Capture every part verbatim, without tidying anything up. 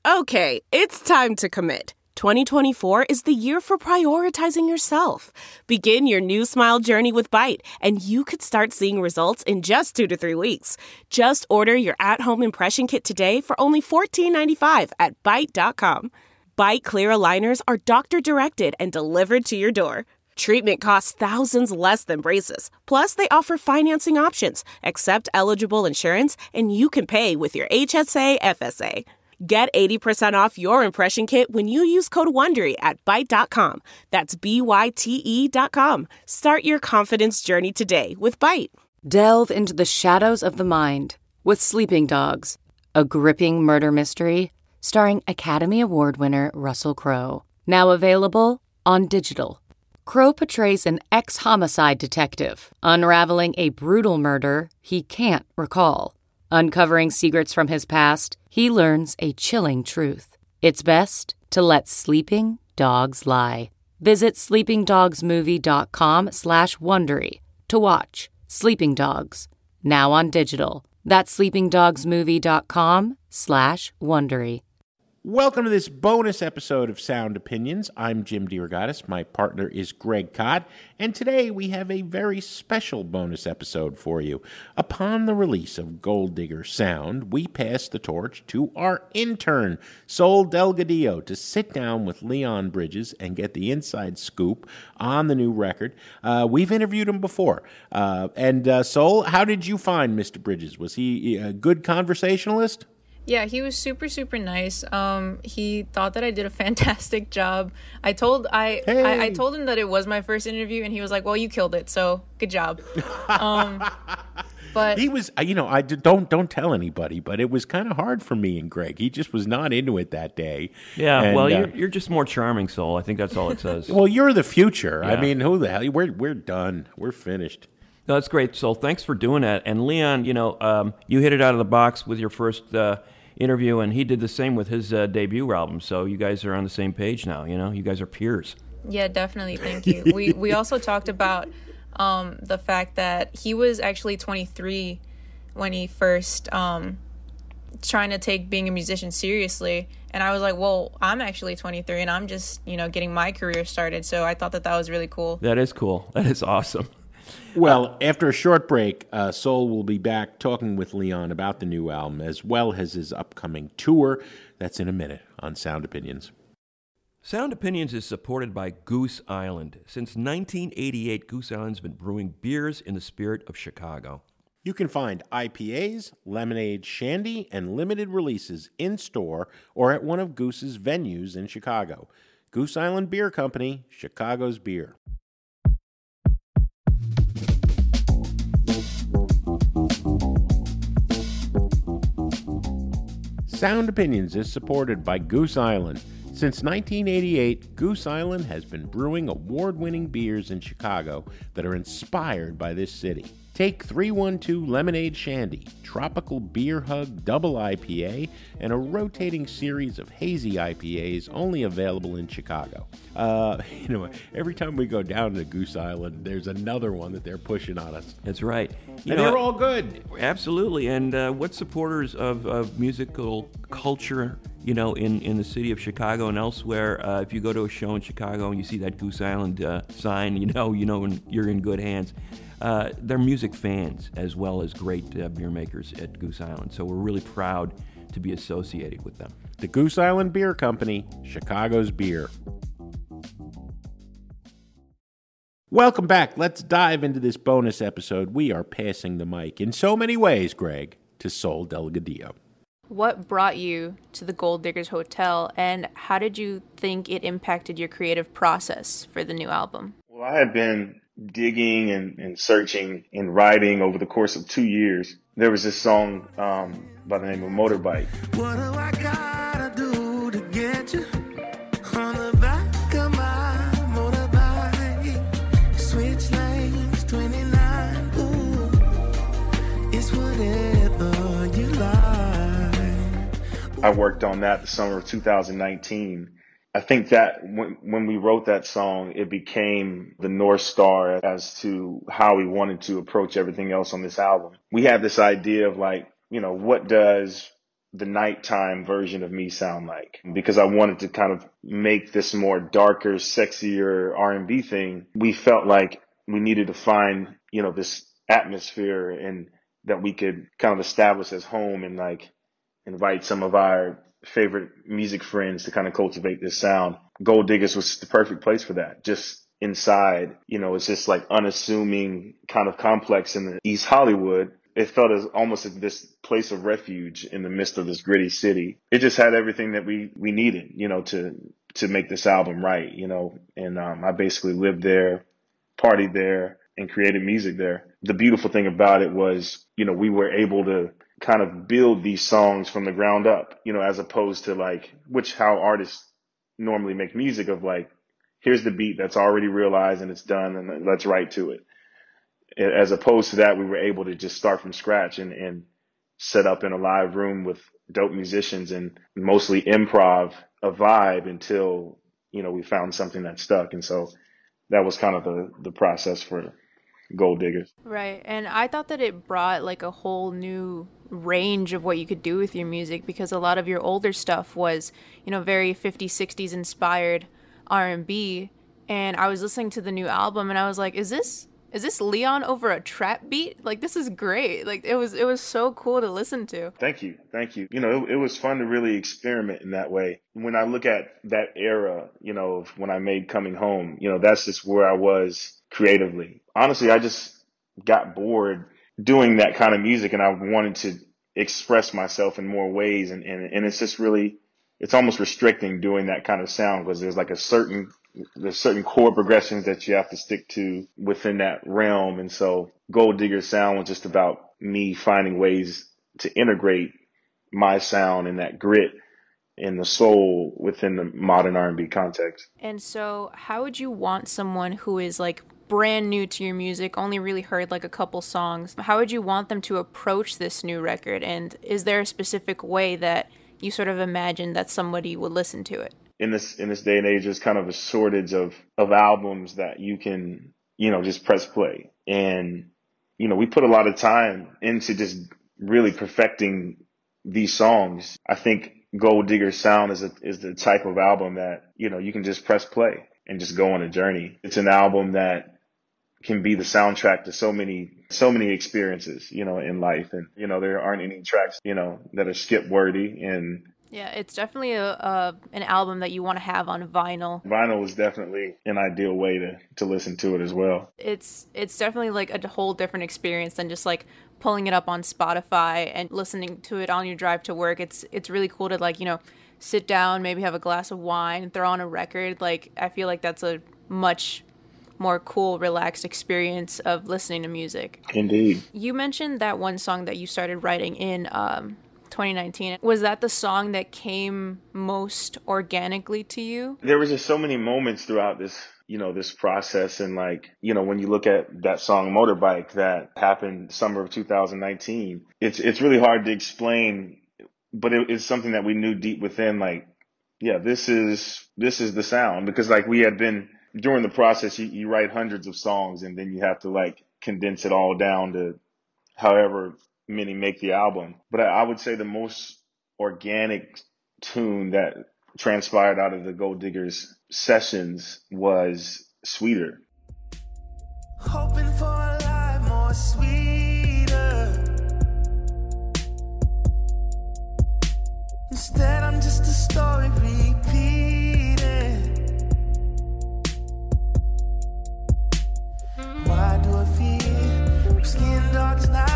Okay, it's time to commit. twenty twenty-four is the year for prioritizing yourself. Begin your new smile journey with Byte, and you could start seeing results in just two to three weeks. Just order your at-home impression kit today for only fourteen ninety-five at byte dot com. Byte clear aligners are doctor-directed and delivered to your door. Treatment costs thousands less than braces. Plus, they offer financing options, accept eligible insurance, and you can pay with your H S A F S A. Get eighty percent off your impression kit when you use code WONDERY at byte dot com. That's B Y T E dot com. Start your confidence journey today with Byte. Delve into the shadows of the mind with Sleeping Dogs, a gripping murder mystery starring Academy Award winner Russell Crowe. Now available on digital. Crowe portrays an ex-homicide detective unraveling a brutal murder he can't recall. Uncovering secrets from his past, he learns a chilling truth. It's best to let sleeping dogs lie. Visit sleepingdogsmovie.com slash Wondery to watch Sleeping Dogs, now on digital. That's sleepingdogsmovie.com slash Wondery. Welcome to this bonus episode of Sound Opinions. I'm Jim DeRogatis. My partner is Greg Kot, and today we have a very special bonus episode for you. Upon the release of Gold Digger Sound, we passed the torch to our intern, Sol Delgadillo, to sit down with Leon Bridges and get the inside scoop on the new record. Uh, we've interviewed him before. Uh, and uh, Sol, how did you find Mister Bridges? Was he a good conversationalist? Yeah, he was super, super nice. Um, he thought that I did a fantastic job. I told I, hey. I I told him that it was my first interview, and he was like, "Well, you killed it, so good job." Um, but he was, you know, I did, don't don't tell anybody, but it was kind of hard for me and Greg. He just was not into it that day. Yeah, and, well, uh, you're you're just more charming, Sol. I think that's all it says. Well, you're the future. Yeah. I mean, who the hell? We're we're done. We're finished. No, that's great, Sol. Thanks for doing that. And Leon, you know, um, you hit it out of the box with your first uh, interview, and he did the same with his uh, debut album. So you guys are on the same page now. You know, you guys are peers. yeah, definitely. Thank you. we we also talked about um, the fact that he was actually twenty-three when he first um, trying to take being a musician seriously. And I was like, well, I'm actually twenty-three, and I'm just, you know, getting my career started. So I thought that that was really cool. That is cool. That is awesome. Well, after a short break, uh, Sol will be back talking with Leon about the new album as well as his upcoming tour. That's in a minute on Sound Opinions. Sound Opinions is supported by Goose Island. Since nineteen eighty-eight, Goose Island's been brewing beers in the spirit of Chicago. You can find I P As, lemonade, shandy, and limited releases in-store or at one of Goose's venues in Chicago. Goose Island Beer Company, Chicago's beer. Sound Opinions is supported by Goose Island. Since nineteen eighty-eight, Goose Island has been brewing award-winning beers in Chicago that are inspired by this city. Take three one two Lemonade Shandy, Tropical Beer Hug Double I P A, and a rotating series of hazy I P As only available in Chicago. Uh, you know, every time we go down to Goose Island, there's another one that they're pushing on us. That's right. You and know, they're all good. Absolutely. And uh, what supporters of, of musical culture, you know, in, in the city of Chicago and elsewhere, uh, if you go to a show in Chicago and you see that Goose Island uh, sign, you know, you know you're in good hands. Uh, they're music fans as well as great uh, beer makers at Goose Island. So we're really proud to be associated with them. The Goose Island Beer Company, Chicago's beer. Welcome back. Let's dive into this bonus episode. We are passing the mic in so many ways, Greg, to Sol Delgadillo. What brought you to the Gold Diggers Hotel, and how did you think it impacted your creative process for the new album? Well, I had been digging and, and searching and writing over the course of two years. There was this song um, by the name of Motorbike. What do I gotta do to get you on the back of my motorbike? Switch lanes, twenty-nine, ooh, it's whatever you like. I worked on that the summer of two thousand nineteen. I think that when, when we wrote that song, it became the North Star as to how we wanted to approach everything else on this album. We had this idea of like, you know, what does the nighttime version of me sound like, because I wanted to kind of make this more darker, sexier R and B thing. We felt like we needed to find, you know, this atmosphere and that we could kind of establish as home and like invite some of our favorite music friends to kind of cultivate this sound. Gold Diggers was the perfect place for that. Just inside, you know, it's just like unassuming kind of complex in the East Hollywood. It felt as almost as this place of refuge in the midst of this gritty city. It just had everything that we, we needed, you know, to, to make this album right, you know, and, um, I basically lived there, partied there, and created music there. The beautiful thing about it was, you know, we were able to kind of build these songs from the ground up, you know, as opposed to like, which how artists normally make music of like, here's the beat that's already realized and it's done and let's write to it. As opposed to that, we were able to just start from scratch and, and set up in a live room with dope musicians and mostly improv a vibe until, you know, we found something that stuck. And so that was kind of the, the process for Gold Diggers. Right. And I thought that it brought like a whole new range of what you could do with your music, because a lot of your older stuff was, you know, very fifties, sixties inspired R and B. And I was listening to the new album and I was like, is this Is this Leon over a trap beat? Like, this is great. Like, it was it was so cool to listen to. Thank you. Thank you. You know, it, it was fun to really experiment in that way. When I look at that era, you know, of when I made Coming Home, you know, that's just where I was creatively. Honestly, I just got bored doing that kind of music and I wanted to express myself in more ways. And, and, and it's just really, it's almost restricting doing that kind of sound because there's like a certain there's certain chord progressions that you have to stick to within that realm. And so Gold Digger sound was just about me finding ways to integrate my sound and that grit and the soul within the modern R and B context. And so how would you want someone who is like brand new to your music, only really heard like a couple songs, how would you want them to approach this new record? And is there a specific way that you sort of imagine that somebody would listen to it? In this in this day and age, there's kind of a shortage of, of albums that you can, you know, just press play. And, you know, we put a lot of time into just really perfecting these songs. I think Gold Digger Sound is a, is the type of album that, you know, you can just press play and just go on a journey. It's an album that can be the soundtrack to so many, so many experiences, you know, in life. And, you know, there aren't any tracks, you know, that are skip worthy. And yeah, it's definitely a, a an album that you want to have on vinyl. Vinyl is definitely an ideal way to, to listen to it as well. It's it's definitely like a whole different experience than just like pulling it up on Spotify and listening to it on your drive to work. It's it's really cool to like, you know, sit down, maybe have a glass of wine, throw on a record. Like, I feel like that's a much more cool, relaxed experience of listening to music. Indeed. You mentioned that one song that you started writing in um twenty nineteen. Was that the song that came most organically to you? There was just so many moments throughout this, you know, this process. And like, you know, when you look at that song Motorbike that happened summer of two thousand nineteen, it's, it's really hard to explain, but it, it's something that we knew deep within, like, yeah, this is, this is the sound, because like we had been during the process, you, you write hundreds of songs and then you have to like condense it all down to however many make the album. But I, I would say the most organic tune that transpired out of the Gold Diggers sessions was Sweeter. Hoping for a life more sweeter. Instead, I'm just a story repeating. Why do I feel skin dark as night?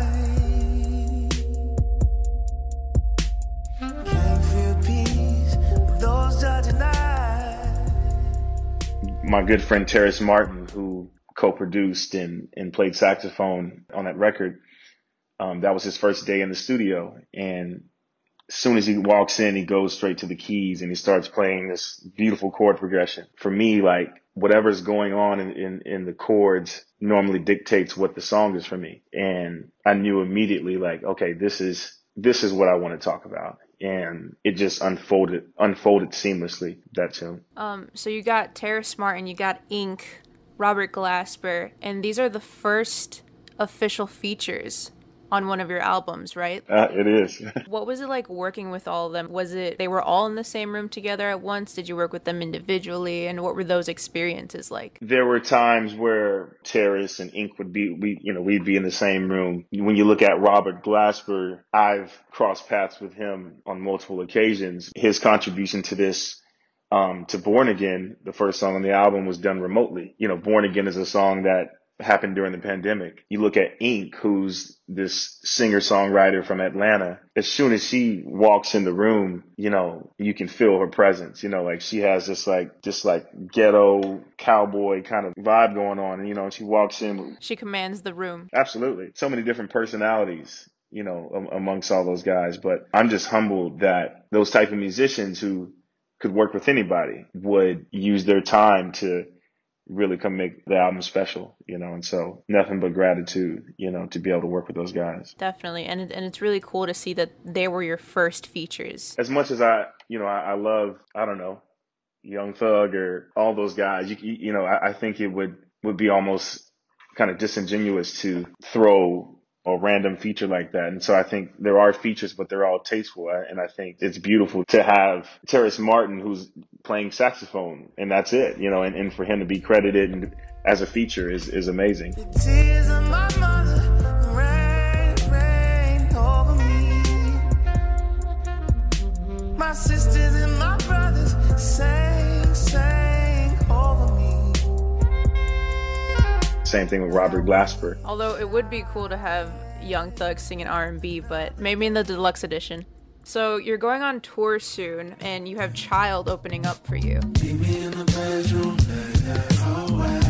My good friend Terrace Martin, who co-produced and, and played saxophone on that record, um, that was his first day in the studio. And as soon as he walks in, he goes straight to the keys and he starts playing this beautiful chord progression. For me, like whatever's going on in, in, in the chords normally dictates what the song is for me. And I knew immediately, like, okay, this is this is what I want to talk about. And it just unfolded unfolded seamlessly, that tune. Um, so you got Terrace Martin, you got Ink, Robert Glasper, and these are the first official features on one of your albums, right? Uh, it is. What was it like working with all of them? Was it they were all in the same room together at once? Did you work with them individually? And what were those experiences like? There were times where Terrace and Ink would be, we, you know, we'd be in the same room. When you look at Robert Glasper, I've crossed paths with him on multiple occasions. His contribution to this, um, to Born Again, the first song on the album, was done remotely. You know, Born Again is a song that happened during the pandemic. You look at Ink, who's this singer-songwriter from Atlanta. As soon as she walks in the room, you know, you can feel her presence. You know, like she has this like, this like ghetto cowboy kind of vibe going on. And, you know, she walks in. She commands the room. Absolutely. So many different personalities, you know, am- amongst all those guys. But I'm just humbled that those type of musicians who could work with anybody would use their time to really come make the album special, you know, and so nothing but gratitude, you know, to be able to work with those guys. Definitely. And it, and it's really cool to see that they were your first features. As much as I, you know, I, I love, I don't know, Young Thug or all those guys, you, you know, I, I think it would, would be almost kind of disingenuous to throw a random feature like that. And so I think there are features, but they're all tasteful. And I think it's beautiful to have Terrace Martin, who's playing saxophone, and that's it, you know, and, and for him to be credited and, as a feature is, is amazing. The tears of my mother rain, rain over me. My sisters and my brothers sang, sang over me. Same thing with Robert Glasper. Although it would be cool to have Young Thug singing R and B, but maybe in the deluxe edition. So you're going on tour soon, and you have Child opening up for you. Meet me in the bedroom, play that away.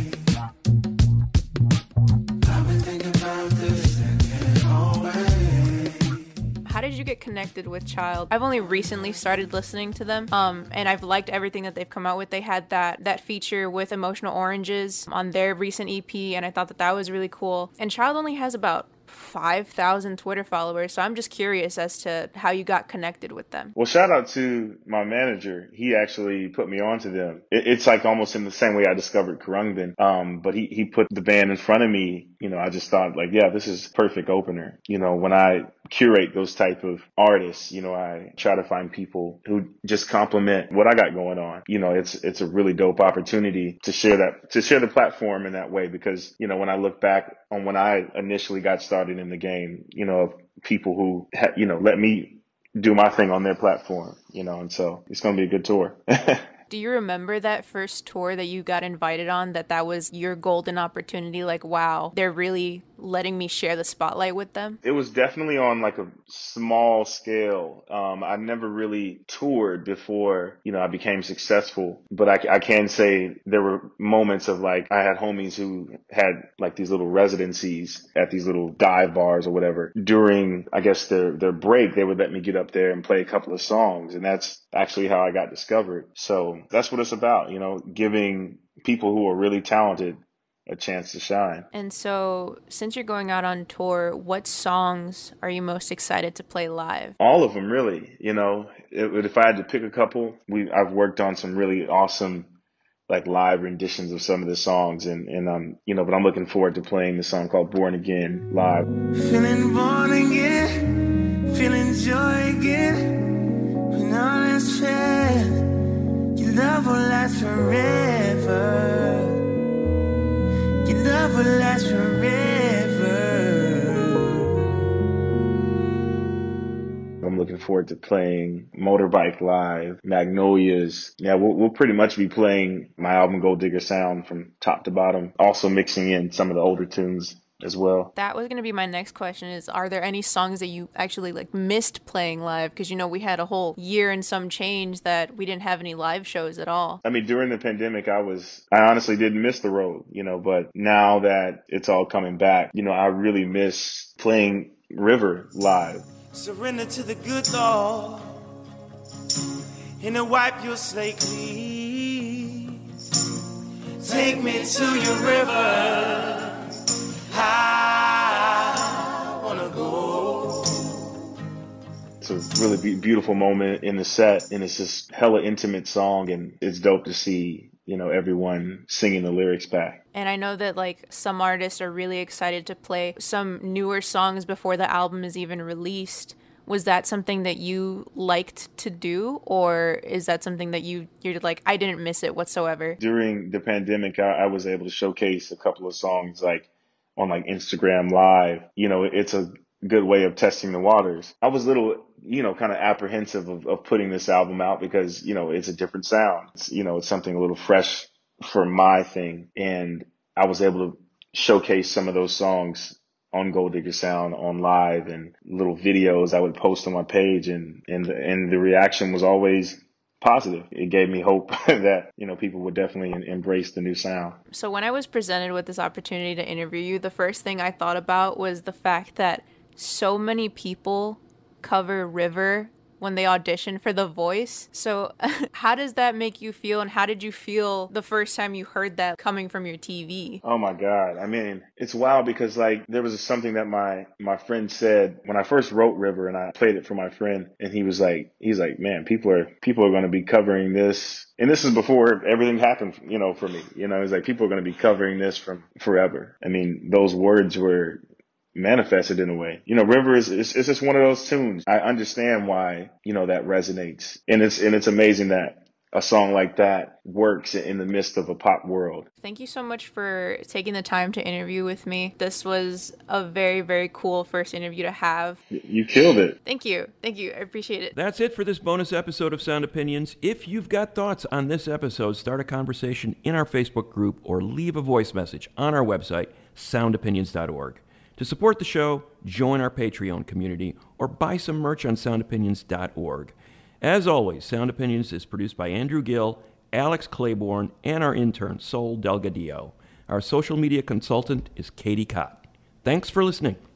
I've been thinking about this, thinking away. How did you get connected with Child? I've only recently started listening to them, um, and I've liked everything that they've come out with. They had that that feature with Emotional Oranges on their recent E P, and I thought that that was really cool. And Child only has about five thousand Twitter followers, so I'm just curious as to how you got connected with them. Well, shout out to my manager. He actually put me onto them. It, it's like almost in the same way I discovered Khruangbin. Um, but he, he put the band in front of me. You know, I just thought like, yeah, this is perfect opener. You know, when I curate those type of artists, you know, I try to find people who just complement what I got going on. You know, it's, it's a really dope opportunity to share that, to share the platform in that way, because, you know, when I look back on when I initially got started in the game, you know, people who, ha- you know, let me do my thing on their platform, you know, and so it's going to be a good tour. Do you remember that first tour that you got invited on, that that was your golden opportunity? Like, wow, they're really letting me share the spotlight with them? It was definitely on like a small scale. Um, I never really toured before, you know, I became successful, but I, I can say there were moments of like, I had homies who had like these little residencies at these little dive bars or whatever. During, I guess, their, their break, they would let me get up there and play a couple of songs. And that's actually how I got discovered. So that's what it's about, you know, giving people who are really talented a chance to shine. And so, since you're going out on tour, what songs are you most excited to play live? All of them, really. You know, if, if I had to pick a couple, we I've worked on some really awesome, like, live renditions of some of the songs, and and um, you know, but I'm looking forward to playing the song called "Born Again" live. Feeling born again, feeling joy again. When all is fair, your love will last forever. Your love will last forever. I'm looking forward to playing Motorbike live, Magnolias. Yeah, we'll, we'll pretty much be playing my album Gold Digger Sound from top to bottom. Also mixing in some of the older tunes as well. That was going to be my next question, is are there any songs that you actually like missed playing live? Because, you know, we had a whole year and some change that we didn't have any live shows at all. I mean, during the pandemic, I was, I honestly didn't miss the road, you know, but now that it's all coming back, you know, I really miss playing River live. Surrender to the good Lord and to wipe your slate clean. Take me to your river. I wanna go. It's a really be- beautiful moment in the set, and it's just hella intimate song, and it's dope to see, you know, everyone singing the lyrics back. And I know that like some artists are really excited to play some newer songs before the album is even released. Was that something that you liked to do, or is that something that you, you're like, I didn't miss it whatsoever? During the pandemic, I, I was able to showcase a couple of songs like on like Instagram Live. You know, it's a good way of testing the waters. I was a little, you know, kind of apprehensive of, of putting this album out because, you know, it's a different sound. It's, you know, it's something a little fresh for my thing. And I was able to showcase some of those songs on Gold Digger Sound on live and little videos I would post on my page, and, and, and the reaction was always positive. It gave me hope that, you know, people would definitely embrace the new sound. So when I was presented with this opportunity to interview you, the first thing I thought about was the fact that so many people cover River when they audition for The Voice. So how does that make you feel, and how did you feel the first time you heard that coming from your T V? Oh my God. I mean, it's wild because like there was something that my, my friend said when I first wrote River, and I played it for my friend, and he was like, he's like, man, people are, people are going to be covering this. And this is before everything happened, you know, for me, you know, he's like, people are going to be covering this from forever. I mean, those words were manifested in a way. You know, River is, it's, it's just one of those tunes. I understand why, you know, that resonates. And it's, and it's amazing that a song like that works in the midst of a pop world. Thank you so much for taking the time to interview with me. This was a very, very cool first interview to have. You killed it. Thank you. Thank you. I appreciate it. That's it for this bonus episode of Sound Opinions. If you've got thoughts on this episode, start a conversation in our Facebook group or leave a voice message on our website, sound opinions dot org. To support the show, join our Patreon community or buy some merch on sound opinions dot org. As always, Sound Opinions is produced by Andrew Gill, Alex Claiborne, and our intern, Sol Delgadillo. Our social media consultant is Katie Cott. Thanks for listening.